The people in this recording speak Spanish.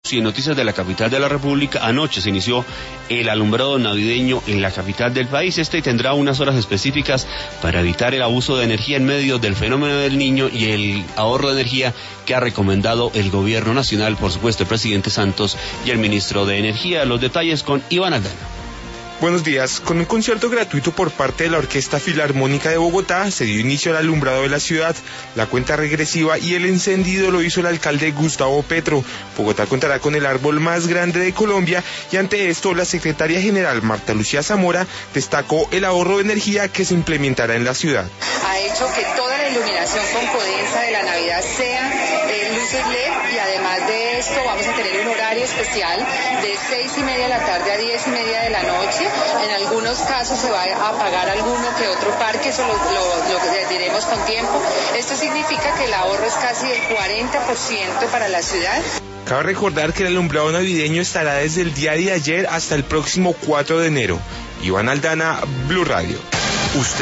Y en noticias de la capital de la República, anoche se inició el alumbrado navideño en la capital del país. Tendrá unas horas específicas para evitar el abuso de energía en medio del fenómeno del Niño y el ahorro de energía que ha recomendado el gobierno nacional, por supuesto el presidente Santos y el ministro de Energía. Los detalles con Iván Aldana. Buenos días. Con un concierto gratuito por parte de la Orquesta Filarmónica de Bogotá, se dio inicio al alumbrado de la ciudad. La cuenta regresiva y el encendido lo hizo el alcalde Gustavo Petro. Bogotá contará con el árbol más grande de Colombia y ante esto la secretaria general Marta Lucía Zamora destacó el ahorro de energía que se implementará en la ciudad. Ha hecho que toda la iluminación con Codensa de la Navidad sea luces LED y además de esto vamos a tener un horario especial de 6:30 de la tarde a 10:30 de la noche. En algunos casos se va a apagar alguno que otro parque, eso lo diremos con tiempo. Esto significa que el ahorro es casi del 40% para la ciudad. Cabe recordar que el alumbrado navideño estará desde el día de ayer hasta el próximo 4 de enero. Iván Aldana, Blue Radio.